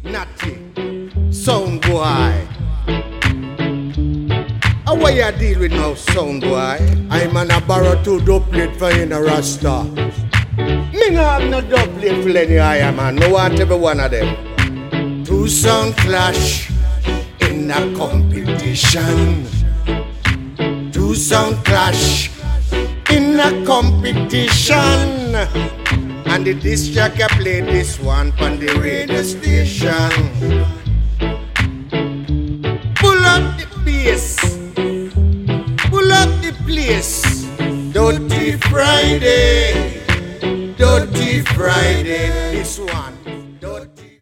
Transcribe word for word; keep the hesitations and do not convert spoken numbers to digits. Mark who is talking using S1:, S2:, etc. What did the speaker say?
S1: Natty, sound boy. How will you deal with now, sound boy? I'm on a borrow two dubplate for in a rasta. Me no have no dubplate for any higher man. No want every one of them. Two sound clash in a competition. Two sound clash in a competition. And the disc jockey play this one on the radio station. Pull up the bass, pull up the place. Dirty Friday, Dirty Friday, this one.